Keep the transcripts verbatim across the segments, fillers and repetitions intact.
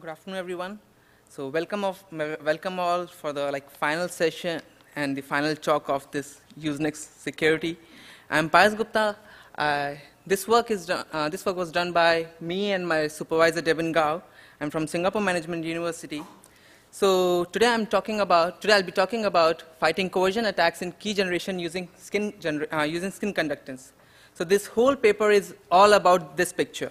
Good afternoon, everyone. So welcome, of, welcome all for the like final session and the final talk of this Usenix security. I'm Payas Gupta. Uh, this work is done, uh, this work was done by me and my supervisor Devin Gao. I'm from Singapore Management University. So today I'm talking about today I'll be talking about fighting coercion attacks in key generation using skin gener uh, using skin conductance. So this whole paper is all about this picture.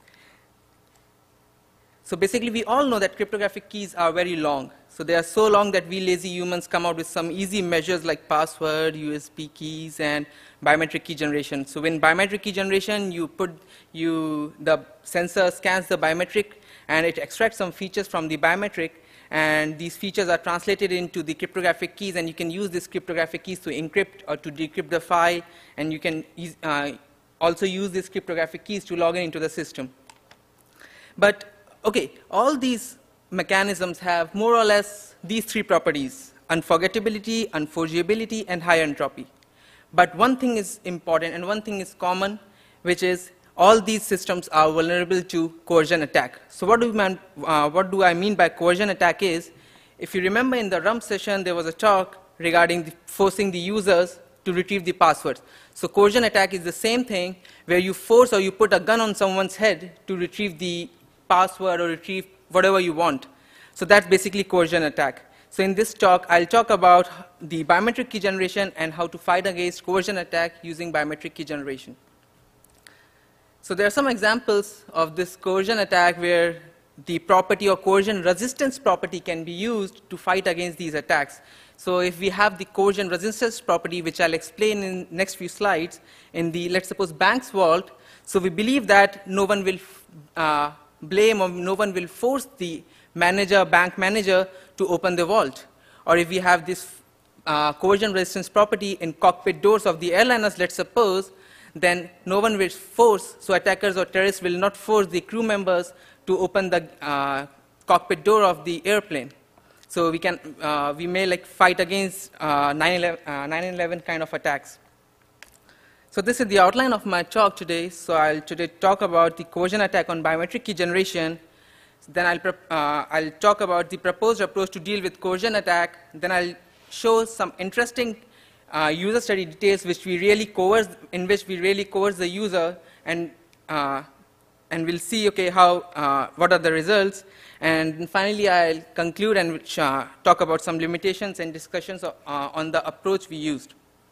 So basically, we all know that cryptographic keys are very long. So they are so long that we lazy humans come out with some easy measures like password, U S B keys, and biometric key generation. So when biometric key generation, you put you the sensor scans the biometric, and it extracts some features from the biometric, and these features are translated into the cryptographic keys, and you can use these cryptographic keys to encrypt or to decrypt the file, and you can uh, also use these cryptographic keys to log in into the system. But okay, all these mechanisms have more or less these three properties: unforgettability, unforgeability, and high entropy. But one thing is important and one thing is common, which is all these systems are vulnerable to coercion attack. So what do, we man, uh, what do I mean by coercion attack is, if you remember in the rump session, there was a talk regarding the forcing the users to retrieve the passwords. So coercion attack is the same thing where you force or you put a gun on someone's head to retrieve the password or retrieve whatever you want. So that's basically coercion attack. So in this talk, I'll talk about the biometric key generation and how to fight against coercion attack using biometric key generation. So there are some examples of this coercion attack where the property or coercion resistance property can be used to fight against these attacks. So if we have the coercion resistance property, which I'll explain in next few slides, in the, let's suppose, bank's vault, so we believe that no one will uh, blame or no one will force the manager, bank manager, to open the vault. Or if we have this uh, coercion resistance property in cockpit doors of the airliners, let's suppose, then no one will force, so attackers or terrorists will not force the crew members to open the uh, cockpit door of the airplane. So we can, uh, we may like fight against uh, nine eleven kind of attacks. So this is the outline of my talk today. So I'll today talk about the coercion attack on biometric key generation. Then I'll, uh, I'll talk about the proposed approach to deal with coercion attack. Then I'll show some interesting uh, user study details which we really coerce, in which we really coerce the user, and uh, and we'll see okay how uh, what are the results. And finally, I'll conclude and uh, talk about some limitations and discussions uh, on the approach we used.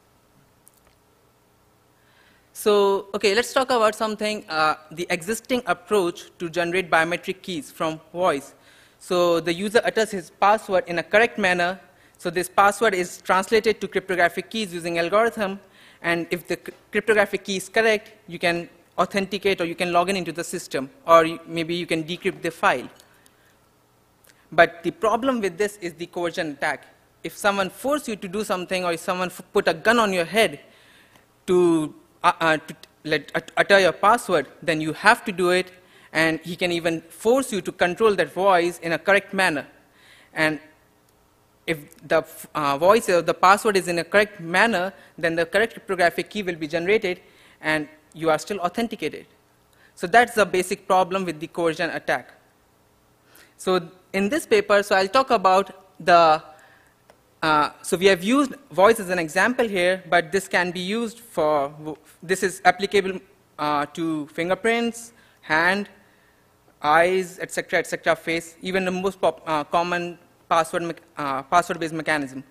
So, okay, let's talk about something, uh, the existing approach to generate biometric keys from voice. So the user utters his password in a correct manner. So this password is translated to cryptographic keys using algorithm. And if the cryptographic key is correct, you can authenticate or you can log in into the system. Or you, maybe you can decrypt the file. But the problem with this is the coercion attack. If someone forces you to do something, or if someone put a gun on your head to Uh, uh, to let, uh, utter your password, then you have to do it, and he can even force you to control that voice in a correct manner. And if the uh, voice or the password is in a correct manner, then the correct cryptographic key will be generated, and you are still authenticated. So that's the basic problem with the coercion attack. So in this paper, so I'll talk about the Uh, so we have used voice as an example here, but this can be used for, this is applicable uh, to fingerprints, hand, eyes, et cetera, et cetera, face, even the most pop, uh, common password, uh, password-based mechanism.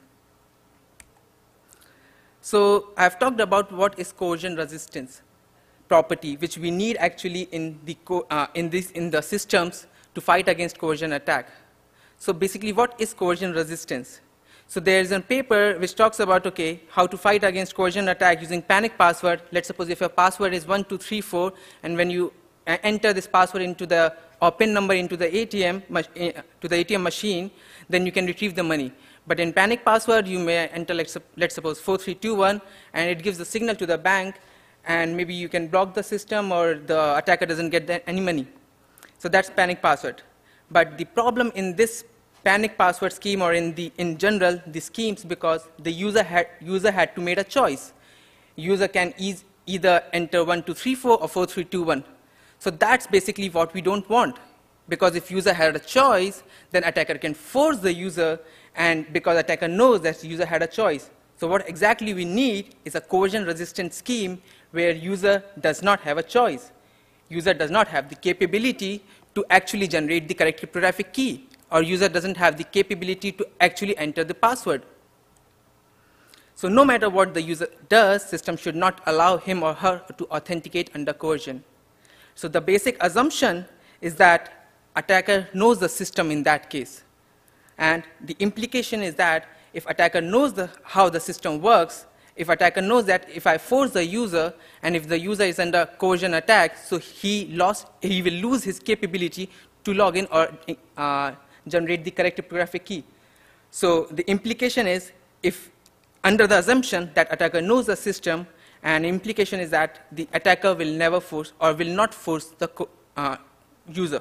So I've talked about what is coercion resistance property, which we need actually in the, co uh, in, this, in the systems to fight against coercion attack. So basically, what is coercion resistance? So there's a paper which talks about, okay, how to fight against coercion attack using panic password. Let's suppose if your password is one two three four, and when you enter this password into the, or PIN number into the A T M, to the A T M machine, then you can retrieve the money. But in panic password, you may enter, let's, let's suppose, four three two one, and it gives the signal to the bank, and maybe you can block the system, or the attacker doesn't get the, any money. So that's panic password. But the problem in this panic password scheme, or in the in general the schemes, because the user had user had to make a choice. User can e either enter one two three four or four three two one. So that's basically what we don't want. because if user had a choice, then attacker can force the user, and because attacker knows that the user had a choice. So what exactly we need is a coercion-resistant scheme where user does not have a choice. User does not have the capability to actually generate the correct cryptographic key, or user doesn't have the capability to actually enter the password. So no matter what the user does, system should not allow him or her to authenticate under coercion. So the basic assumption is that attacker knows the system in that case. And the implication is that if attacker knows the, how the system works, if attacker knows that if I force the user, and if the user is under coercion attack, so he, lost, he will lose his capability to log in or uh, generate the correct cryptographic key. So the implication is, if under the assumption that attacker knows the system, and implication is that the attacker will never force or will not force the uh, user.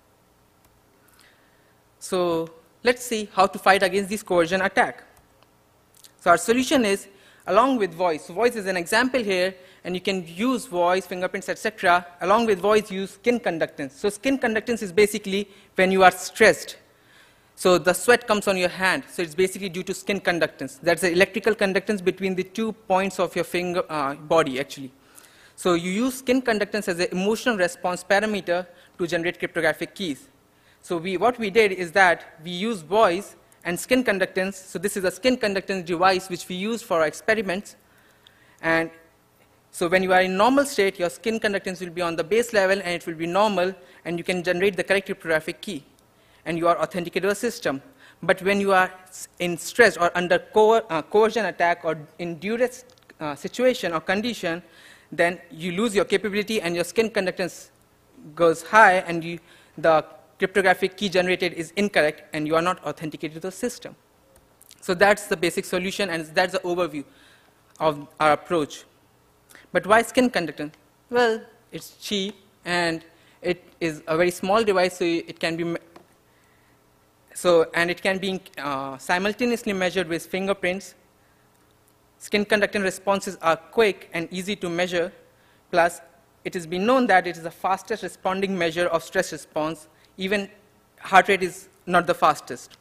So let's see how to fight against this coercion attack. So our solution is along with voice. So voice is an example here, and you can use voice, fingerprints, et cetera. Along with voice, use skin conductance. So skin conductance is basically when you are stressed. So the sweat comes on your hand. So it's basically due to skin conductance. That's the electrical conductance between the two points of your finger uh, body, actually. So you use skin conductance as an emotional response parameter to generate cryptographic keys. So we, what we did is that we use voice and skin conductance. So this is a skin conductance device which we use for our experiments. And so when you are in normal state, your skin conductance will be on the base level, and it will be normal, and you can generate the correct cryptographic key, and you are authenticated to a system. But when you are in stress or under co uh, coercion attack or in duress uh, situation or condition, then you lose your capability and your skin conductance goes high, and you, the cryptographic key generated is incorrect, and you are not authenticated to the system. So that's the basic solution, and that's the overview of our approach. But why skin conductance? Well, it's cheap, and it is a very small device, so it can be so and it can be uh, simultaneously measured with fingerprints. Skin conductance responses are quick and easy to measure. Plus, it has been known that it is the fastest responding measure of stress response. Even heart rate is not the fastest.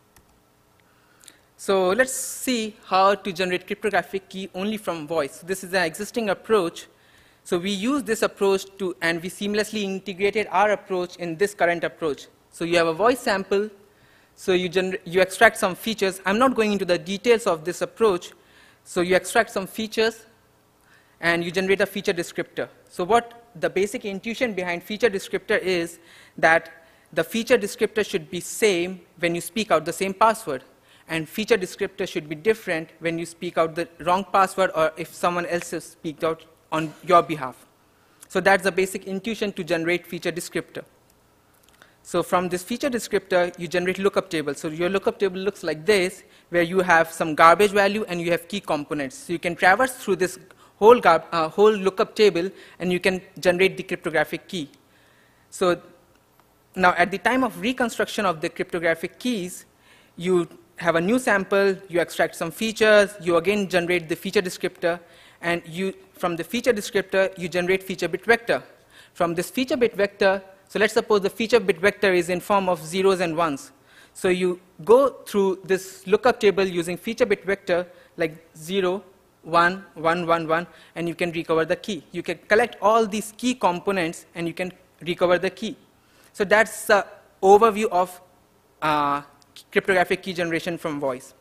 So let's see how to generate cryptographic key only from voice. This is an existing approach. So we use this approach to, and we seamlessly integrated our approach in this current approach. So you have a voice sample. So you, you extract some features. I'm not going into the details of this approach. So you extract some features, and you generate a feature descriptor. So what the basic intuition behind feature descriptor is that the feature descriptor should be same when you speak out the same password, and feature descriptor should be different when you speak out the wrong password or if someone else has speaked out on your behalf. So that's the basic intuition to generate feature descriptor. So from this feature descriptor, you generate lookup table. So your lookup table looks like this, where you have some garbage value and you have key components. So you can traverse through this whole, gar uh, whole lookup table, and you can generate the cryptographic key. So now at the time of reconstruction of the cryptographic keys, you have a new sample, you extract some features, you again generate the feature descriptor, and you, from the feature descriptor, you generate feature bit vector. From this feature bit vector, so let's suppose the feature bit vector is in form of zeros and ones. So you go through this lookup table using feature bit vector like zero, one, one, one, one, and you can recover the key. You can collect all these key components, and you can recover the key. So that's the overview of uh, cryptographic key generation from voice.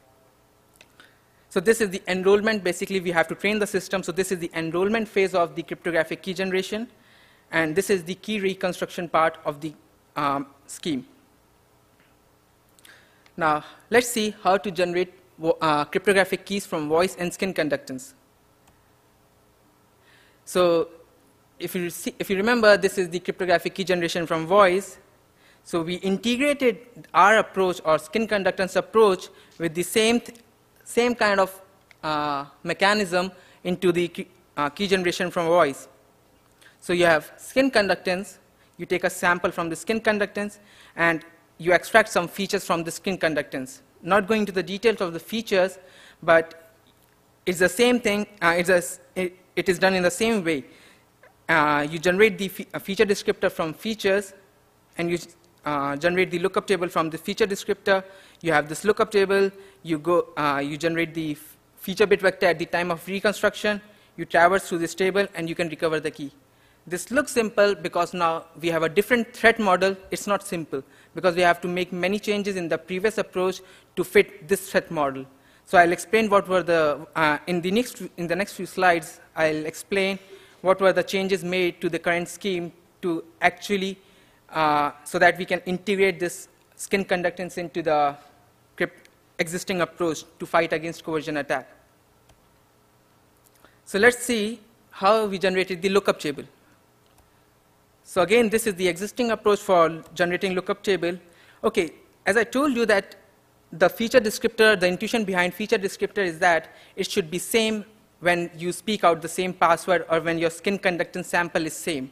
So this is the enrollment. Basically, we have to train the system. So this is the enrollment phase of the cryptographic key generation. And this is the key reconstruction part of the um, scheme. Now, let's see how to generate uh, cryptographic keys from voice and skin conductance. So if you, see, if you remember, this is the cryptographic key generation from voice. So we integrated our approach, or skin conductance approach, with the same, th same kind of uh, mechanism into the key, uh, key generation from voice. So you have skin conductance, you take a sample from the skin conductance, and you extract some features from the skin conductance. Not going into the details of the features, but it's the same thing, uh, it's a, it, it is done in the same way. Uh, you generate the fe feature descriptor from features, and you uh, generate the lookup table from the feature descriptor. You have this lookup table. You go, uh, you generate the feature bit vector at the time of reconstruction. You traverse through this table, and you can recover the key. This looks simple because now we have a different threat model. It's not simple because we have to make many changes in the previous approach to fit this threat model. So I'll explain what were the, uh, in, the next, in the next few slides, I'll explain what were the changes made to the current scheme to actually, uh, so that we can integrate this skin conductance into the existing approach to fight against coercion attack. So let's see how we generated the lookup table. So again, this is the existing approach for generating lookup table. Okay, as I told you that the feature descriptor, the intuition behind feature descriptor is that it should be same when you speak out the same password or when your skin conductance sample is same.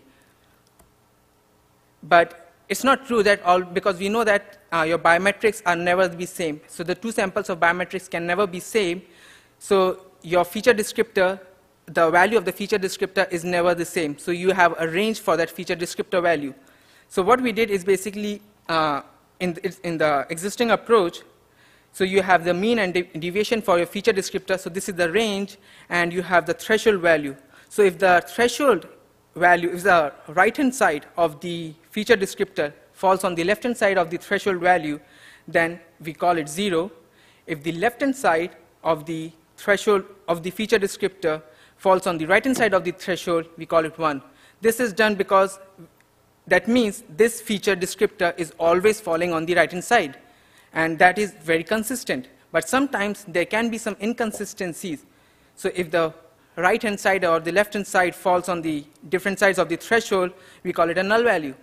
But it's not true that all, because we know that uh, your biometrics are never the same. So the two samples of biometrics can never be same. So your feature descriptor, the value of the feature descriptor is never the same. So you have a range for that feature descriptor value. So what we did is basically, uh, in, the, in the existing approach, so you have the mean and de deviation for your feature descriptor. So this is the range, and you have the threshold value. So if the threshold value, if the right-hand side of the feature descriptor falls on the left-hand side of the threshold value, then we call it zero. If the left-hand side of the threshold of the feature descriptor falls on the right-hand side of the threshold, we call it one. This is done because that means this feature descriptor is always falling on the right-hand side. And that is very consistent. But sometimes there can be some inconsistencies. So if the right-hand side or the left-hand side falls on the different sides of the threshold, we call it a null value.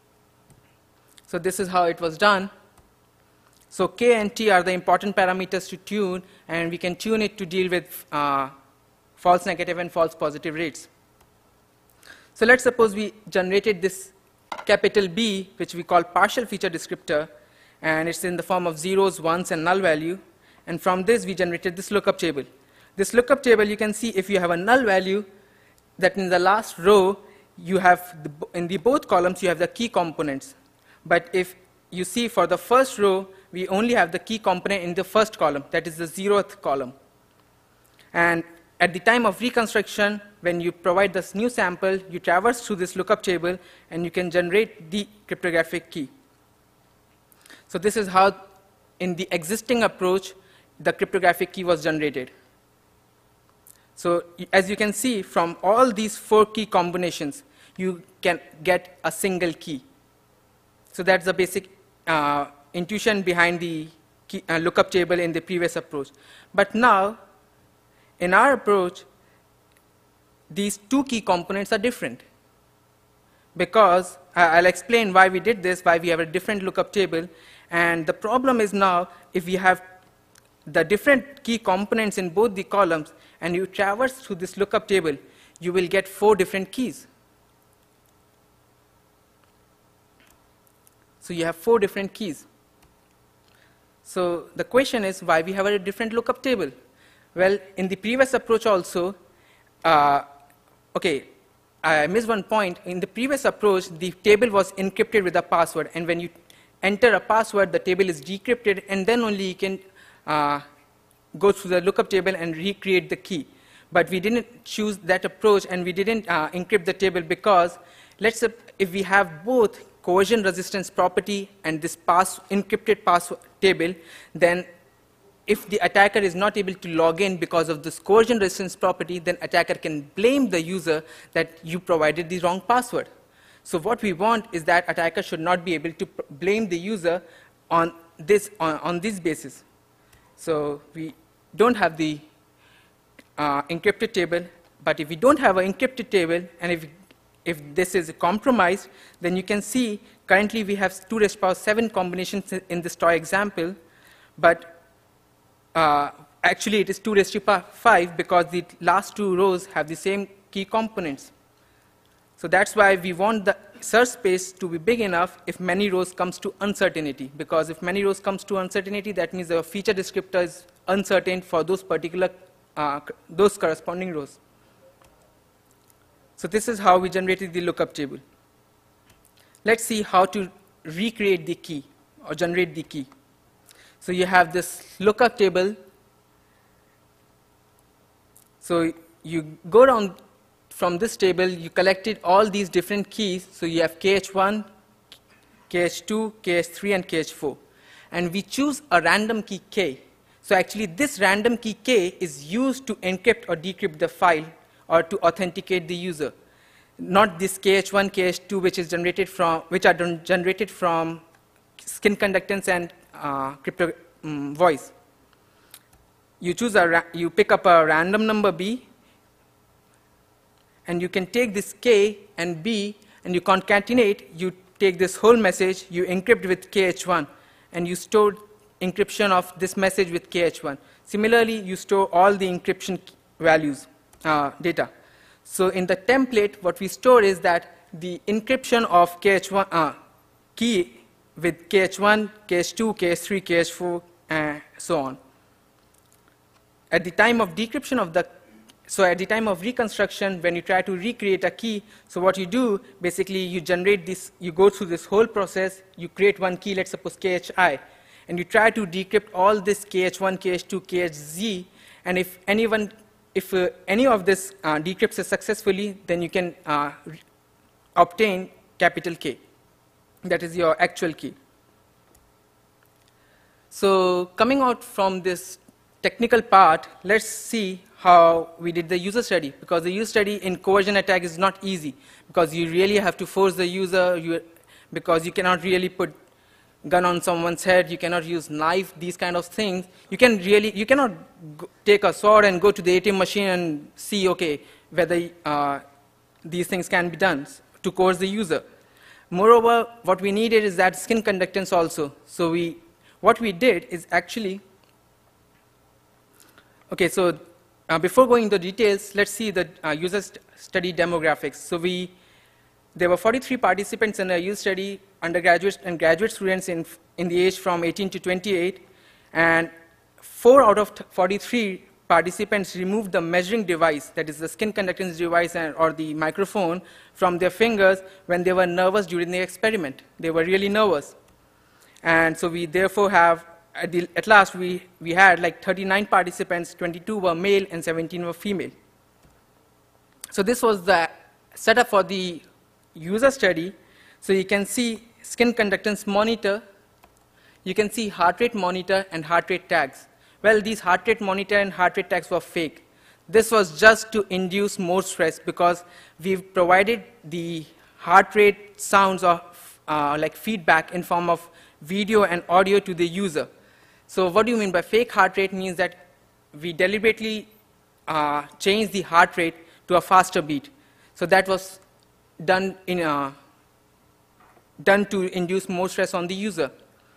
So this is how it was done. So K and T are the important parameters to tune, and we can tune it to deal with uh, false negative and false positive rates. So let's suppose we generated this capital B, which we call partial feature descriptor, and it's in the form of zeros, ones, and null value. And from this, we generated this lookup table. This lookup table, you can see if you have a null value, that in the last row, you have, the, in the both columns, you have the key components. But if you see for the first row, we only have the key component in the first column, that is the zeroth column. And at the time of reconstruction, when you provide this new sample, you traverse through this lookup table, and you can generate the cryptographic key. So this is how, in the existing approach, the cryptographic key was generated. So as you can see, from all these four key combinations, you can get a single key. So that's the basic uh, intuition behind the key, uh, lookup table in the previous approach. But now, in our approach, these two key components are different. Because uh, I'll explain why we did this, why we have a different lookup table. And the problem is now, if we have the different key components in both the columns, and you traverse through this lookup table, you will get four different keys. So you have four different keys. So the question is why we have a different lookup table. Well, in the previous approach also, uh, okay, I missed one point. In the previous approach, the table was encrypted with a password, and when you enter a password, the table is decrypted, and then only you can uh, go through the lookup table and recreate the key. But we didn't choose that approach, and we didn't uh, encrypt the table because, let's say, if we have both coercion resistance property and this pass encrypted password table, then if the attacker is not able to log in because of this coercion resistance property, then attacker can blame the user that you provided the wrong password. So what we want is that attacker should not be able to blame the user on this, on, on this basis. So we don't have the uh, encrypted table, but if we don't have an encrypted table, and if, if this is compromised, then you can see currently we have two raised to power seven combinations in this toy example, but uh, actually it is two raised to power five because the last two rows have the same key components. So that's why we want the search space to be big enough if many rows comes to uncertainty, because if many rows comes to uncertainty, that means the feature descriptor is uncertain for those particular, uh, those corresponding rows. So this is how we generated the lookup table. Let's see how to recreate the key or generate the key. So you have this lookup table. So you go down from this table, you collected all these different keys. So you have K H one, K H two, K H three, and K H four. And we choose a random key K. So actually this random key K is used to encrypt or decrypt the file or to authenticate the user. Not this K H one, K H two, which is generated from, which are generated from skin conductance and uh, crypto um, voice. You choose a, you pick up a random number B, and you can take this K and B, and you concatenate. You take this whole message, you encrypt with K H one, and you store encryption of this message with K H one. Similarly, you store all the encryption values, uh, data. So in the template, what we store is that the encryption of K H one uh, key with K H one, K H two, K H three, K H four, and so on. At the time of decryption of the, so at the time of reconstruction, when you try to recreate a key, so what you do, basically you generate this, you go through this whole process, you create one key, let's suppose K H I, and you try to decrypt all this K H one, K H two, K H Z, and if anyone, if uh, any of this uh, decrypts successfully, then you can uh, obtain capital K. That is your actual key. So coming out from this technical part, let's see how we did the user study, because the user study in coercion attack is not easy, because you really have to force the user, you, because you cannot really put gun on someone's head, you cannot use knife, these kind of things. You can really, you cannot go, take a sword and go to the A T M machine and see, okay, whether uh, these things can be done to coerce the user. Moreover, what we needed is that skin conductance also. So we, what we did is actually, okay, so uh, before going into details, let's see the uh, user st study demographics. So we, there were forty-three participants in a user study, undergraduates and graduate students in, in the age from eighteen to twenty-eight, and four out of forty-three participants removed the measuring device, that is the skin conductance device and, or the microphone, from their fingers when they were nervous during the experiment. They were really nervous. And so we therefore have, At, the, at last, we, we had like thirty-nine participants, twenty-two were male and seventeen were female. So this was the setup for the user study. So you can see skin conductance monitor, you can see heart rate monitor and heart rate tags. Well, these heart rate monitor and heart rate tags were fake. This was just to induce more stress, because we've provided the heart rate sounds of uh, like feedback in form of video and audio to the user. So what do you mean by fake heart rate? Means that we deliberately uh, change the heart rate to a faster beat. So that was done, in a, done to induce more stress on the user.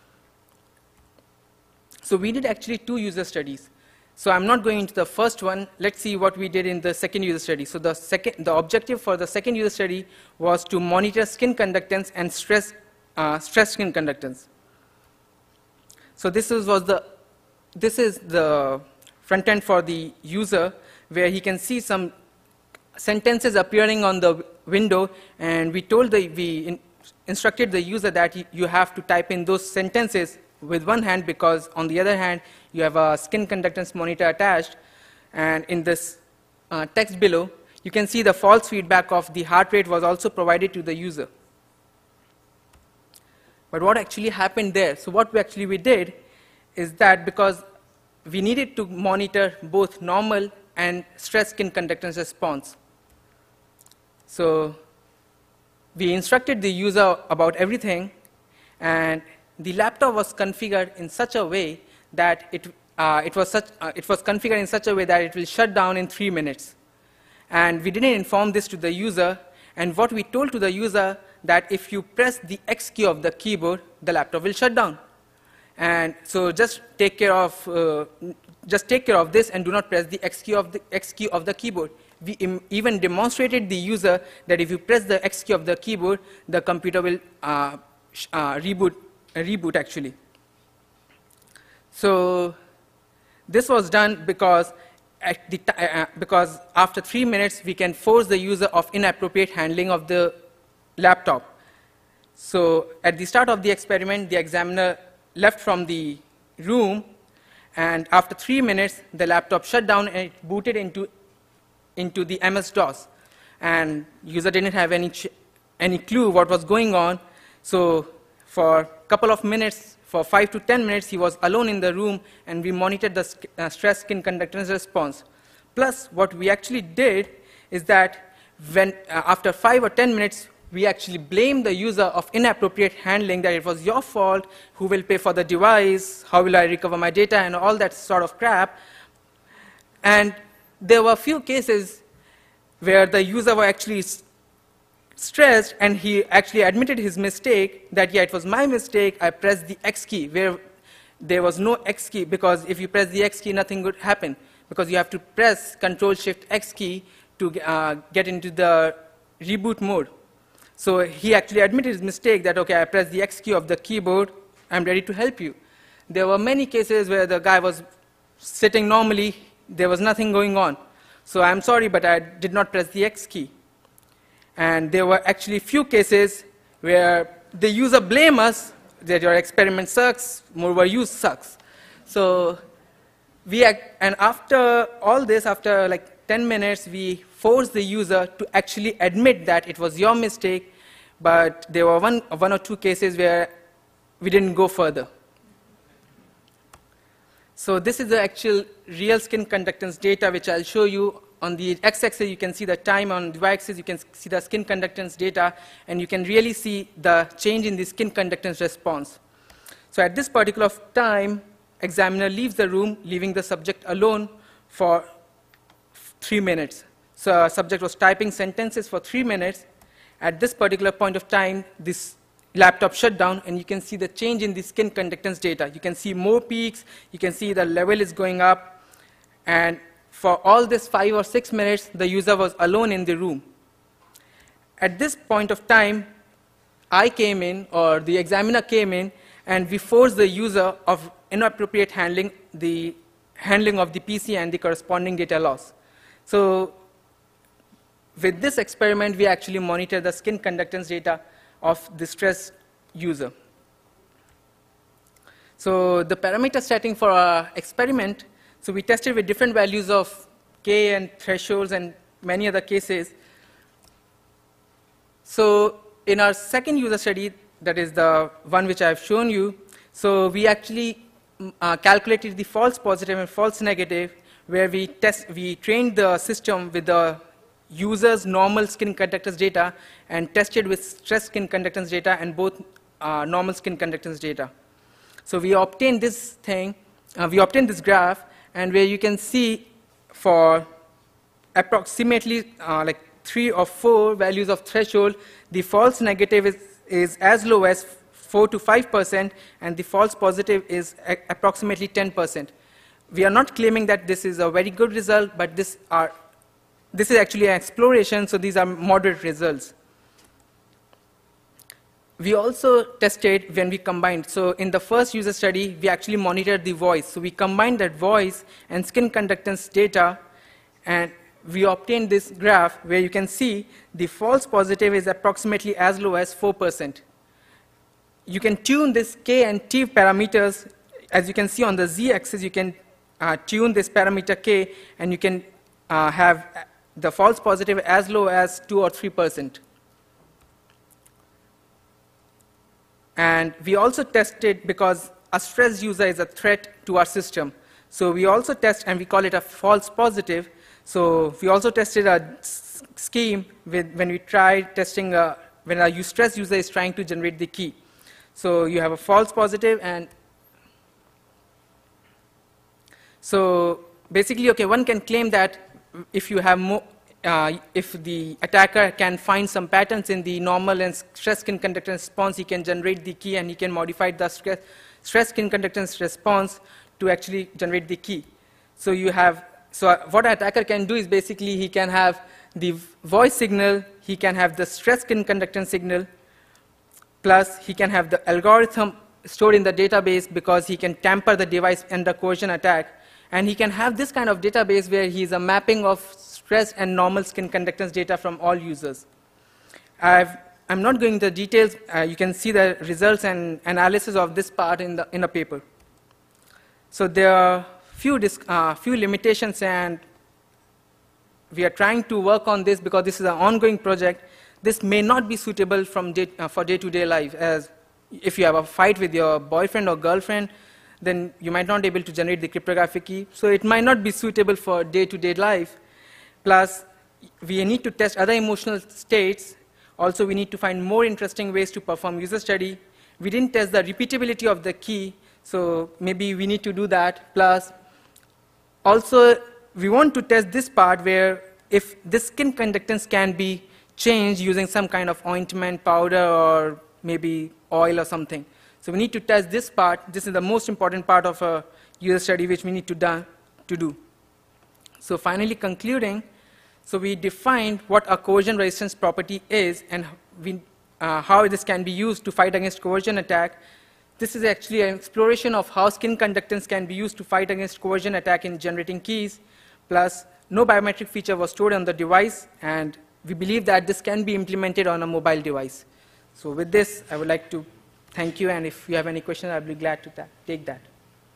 So we did actually two user studies. So I'm not going into the first one. Let's see what we did in the second user study. So the, second, the objective for the second user study was to monitor skin conductance and stress, uh, stress skin conductance. So this is, was the, this is the front end for the user, where he can see some sentences appearing on the window, and we told the, we in, instructed the user that he, you have to type in those sentences with one hand, because on the other hand, you have a skin conductance monitor attached, and in this uh, text below, you can see the false feedback of the heart rate was also provided to the user. But what actually happened there? So what we actually we did is that, because we needed to monitor both normal and stress skin conductance response. So we instructed the user about everything, and the laptop was configured in such a way that it, uh, it, was such, uh, it was configured in such a way that it will shut down in three minutes. And we didn't inform this to the user, and what we told to the user, that if you press the X key of the keyboard, the laptop will shut down. And so just take care of, uh, just take care of this and do not press the X key of the, X key of the keyboard. We im even demonstrated the user that if you press the X key of the keyboard, the computer will uh, uh, reboot, uh, reboot actually. So this was done because, at the t uh, because after three minutes, we can force the user of inappropriate handling of the laptop. So at the start of the experiment, the examiner left from the room, and after three minutes, the laptop shut down and it booted into, into the M S DOS. And user didn't have any, ch any clue what was going on. So for a couple of minutes, for five to ten minutes, he was alone in the room, and we monitored the uh, stress skin conductance response. Plus, what we actually did is that when, uh, after five or ten minutes, we actually blamed the user of inappropriate handling, that it was your fault, who will pay for the device, how will I recover my data, and all that sort of crap. And there were a few cases where the user was actually stressed, and he actually admitted his mistake, that, yeah, it was my mistake, I pressed the X key, where there was no X key, because if you press the X key, nothing would happen, because you have to press Control-Shift-X key to uh, get into the reboot mode. So he actually admitted his mistake, that, okay, I pressed the X key of the keyboard, I'm ready to help you. There were many cases where the guy was sitting normally, there was nothing going on. So I'm sorry, but I did not press the X key. And there were actually few cases where the user blamed us that your experiment sucks, moreover use sucks. So we, and after all this, after like ten minutes, we forced the user to actually admit that it was your mistake, but there were one, one or two cases where we didn't go further. So this is the actual real skin conductance data, which I'll show you. On the x-axis, you can see the time. On the y-axis, you can see the skin conductance data. And you can really see the change in the skin conductance response. So at this particular time, examiner leaves the room, leaving the subject alone for three minutes. So subject was typing sentences for three minutes. At this particular point of time, this laptop shut down, and you can see the change in the skin conductance data. You can see more peaks. You can see the level is going up. And for all this five or six minutes, the user was alone in the room. At this point of time, I came in, or the examiner came in, and we forced the user of inappropriate handling, the handling of the P C and the corresponding data loss. So with this experiment, we actually monitor the skin conductance data of the stressed user. So the parameter setting for our experiment, so we tested with different values of K and thresholds and many other cases. So in our second user study, that is the one which I've shown you, so we actually uh, calculated the false positive and false negative, where we test, we trained the system with the user's normal skin conductance data and tested with stress skin conductance data and both uh, normal skin conductance data. So we obtained this thing, uh, we obtained this graph, and where you can see for approximately uh, like three or four values of threshold, the false negative is, is as low as four to five percent, and the false positive is a approximately ten percent. We are not claiming that this is a very good result, but this, are, this is actually an exploration, so these are moderate results. We also tested when we combined. So in the first user study, we actually monitored the voice. So we combined that voice and skin conductance data, and we obtained this graph where you can see the false positive is approximately as low as four percent. You can tune this K and T parameters. As you can see on the z-axis, you can uh, tune this parameter K, and you can uh, have the false positive as low as two or three percent. And we also tested, because a stressed user is a threat to our system. So we also test, and we call it a false positive. So we also tested a scheme with, when we tried testing a, when a stressed user is trying to generate the key. So you have a false positive, and so basically, okay, one can claim that if you have more, Uh, if the attacker can find some patterns in the normal and stress skin conductance response, he can generate the key, and he can modify the stress, stress skin conductance response to actually generate the key. So you have, so what an attacker can do is basically he can have the voice signal, he can have the stress skin conductance signal, plus he can have the algorithm stored in the database, because he can tamper the device under coercion attack, and he can have this kind of database where he is a mapping of stress and normal skin conductance data from all users. I've I'm not going into the details. Uh, you can see the results and analysis of this part in the, in the paper. So there are few, uh, few limitations, and we are trying to work on this because this is an ongoing project. This may not be suitable from day, uh, for day-to-day life, as if you have a fight with your boyfriend or girlfriend, then you might not be able to generate the cryptographic key. So it might not be suitable for day-to-day life. Plus, we need to test other emotional states. Also, we need to find more interesting ways to perform user study. We didn't test the repeatability of the key, so maybe we need to do that. Plus, also, we want to test this part where if this skin conductance can be changed using some kind of ointment, powder, or maybe oil or something. So we need to test this part. This is the most important part of a user study which we need to, done, to do. So finally concluding, so we defined what a coercion resistance property is and we, uh, how this can be used to fight against coercion attack. This is actually an exploration of how skin conductance can be used to fight against coercion attack in generating keys. Plus, no biometric feature was stored on the device, and we believe that this can be implemented on a mobile device. So with this, I would like to thank you, and if you have any questions, I'll be glad to ta take that.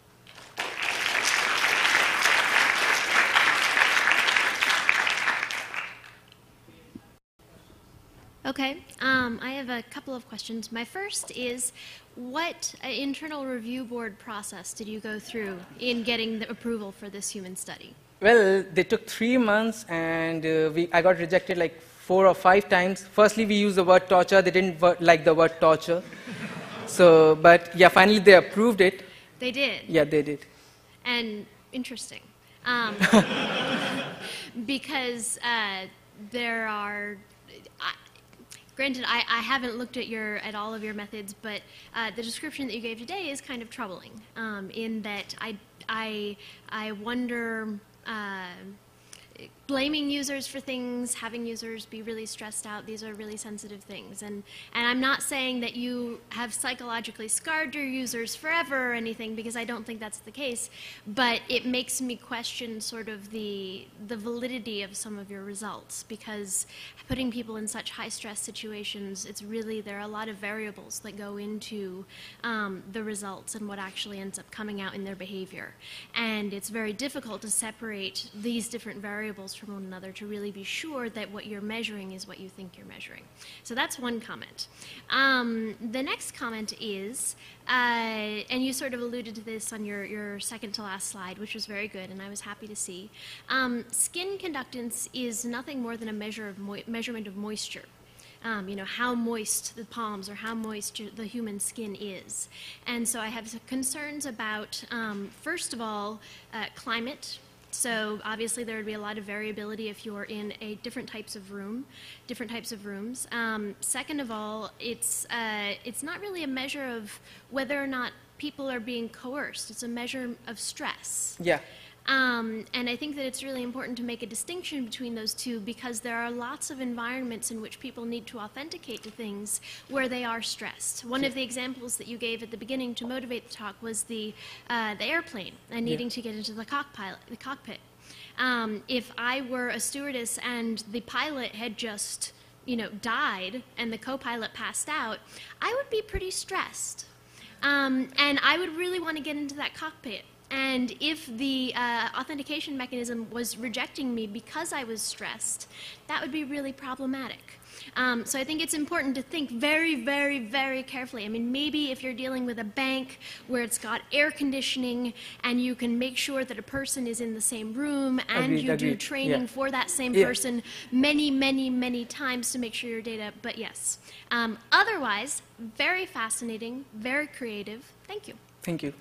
Okay, um, I have a couple of questions. My first is, what uh, internal review board process did you go through in getting the approval for this human study? Well, they took three months, and uh, we, I got rejected like four or five times. Firstly, we used the word torture. They didn't like the word torture. So, but yeah, finally they approved it. They did? Yeah, they did. And interesting. Um, because uh, there are, I, granted, I, I haven't looked at your at all of your methods, but uh, the description that you gave today is kind of troubling. Um, in that I I I wonder. Uh, blaming users for things, having users be really stressed out, these are really sensitive things. And, and I'm not saying that you have psychologically scarred your users forever or anything, because I don't think that's the case, but it makes me question sort of the, the validity of some of your results, because putting people in such high stress situations, it's really, there are a lot of variables that go into um, the results and what actually ends up coming out in their behavior. And it's very difficult to separate these different variables from one another to really be sure that what you're measuring is what you think you're measuring. So that's one comment. Um, the next comment is, uh, and you sort of alluded to this on your, your second to last slide, which was very good, and I was happy to see. Um, skin conductance is nothing more than a measure of mo measurement of moisture. Um, you know, how moist the palms or how moist the human skin is. And so I have concerns about, um, first of all, uh, climate. So obviously there would be a lot of variability if you're in a different types of room, different types of rooms. Um, second of all, it's, uh, it's not really a measure of whether or not people are being coerced. It's a measure of stress. Yeah. Um, and I think that it's really important to make a distinction between those two, because there are lots of environments in which people need to authenticate to things where they are stressed. One of the examples that you gave at the beginning to motivate the talk was the, uh, the airplane and needing yeah. to get into the cockpit. The cockpit. Um, if I were a stewardess and the pilot had just, you know, died and the co-pilot passed out, I would be pretty stressed. Um, and I would really want to get into that cockpit. And if the uh, authentication mechanism was rejecting me because I was stressed, that would be really problematic. Um, so I think it's important to think very, very, very carefully. I mean, maybe if you're dealing with a bank where it's got air conditioning and you can make sure that a person is in the same room, and agreed, you agreed. do training yeah. for that same yeah. person many, many, many times to make sure your data, but yes. Um, otherwise, very fascinating, very creative. Thank you. Thank you.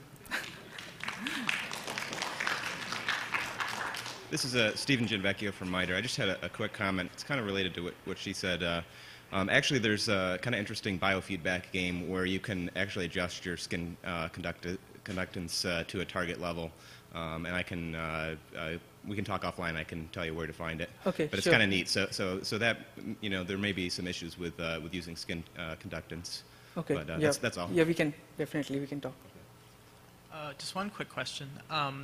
This is uh, Stephen Ginvecchio from MITRE. I just had a, a quick comment. It's kind of related to what, what she said. Uh, um, actually, there's a kind of interesting biofeedback game where you can actually adjust your skin uh, conducti conductance uh, to a target level. Um, and I can, uh, uh, we can talk offline. I can tell you where to find it. Okay, But it's sure. kind of neat. So, so, so that, you know, there may be some issues with, uh, with using skin uh, conductance. Okay, But uh, yeah. that's, that's all. Yeah, we can, definitely, we can talk. Uh, just one quick question. Um,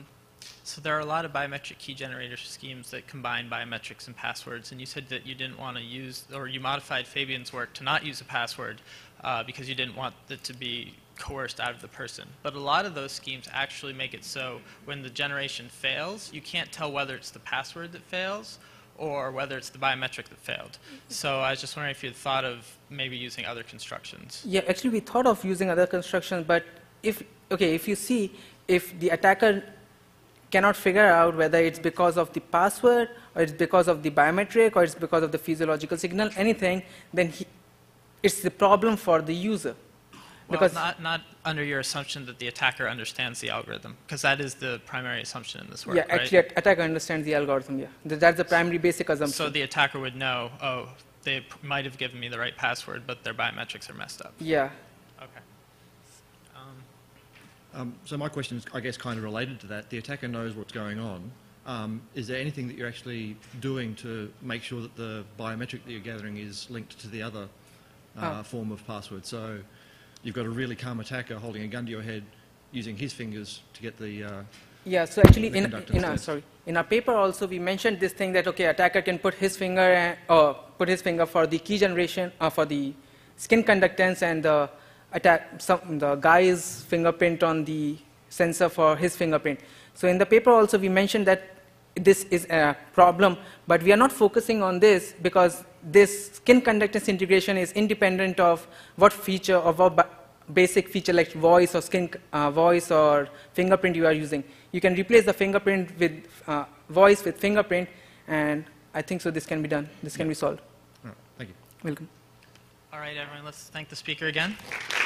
So there are a lot of biometric key generator schemes that combine biometrics and passwords, and you said that you didn't want to use, or you modified Fabian's work to not use a password uh, because you didn't want it to be coerced out of the person. But a lot of those schemes actually make it so when the generation fails, you can't tell whether it's the password that fails or whether it's the biometric that failed. So I was just wondering if you had thought of maybe using other constructions. Yeah, actually we thought of using other constructions, but if, okay, if you see, if the attacker cannot figure out whether it's because of the password, or it's because of the biometric, or it's because of the physiological signal, anything, then he, it's the problem for the user. Well, Because not, not under your assumption that the attacker understands the algorithm, because that is the primary assumption in this work, yeah, right? actually, at- attacker understands the algorithm. Yeah, Th- that's the primary basic assumption. So the attacker would know, oh, they p- might have given me the right password, but their biometrics are messed up. yeah, Okay. Um, Um, so my question is, I guess, kind of related to that. The attacker knows what's going on. Um, is there anything that you're actually doing to make sure that the biometric that you're gathering is linked to the other uh, Oh. form of password? So you've got a really calm attacker holding a gun to your head, using his fingers to get the... Uh, yeah. So actually, The in conductor in our, instead. sorry, in our paper also we mentioned this thing that okay, attacker can put his finger and, or put his finger for the key generation, uh, for the skin conductance, and the attack some the guy's fingerprint on the sensor for his fingerprint. So in the paper also we mentioned that this is a problem, but we are not focusing on this because this skin conductance integration is independent of what feature or what ba- basic feature like voice or skin uh, voice or fingerprint you are using. You can replace the fingerprint with uh, voice with fingerprint, and I think so this can be done. This can be solved. all right, thank you. Welcome. all right, everyone, let's thank the speaker again.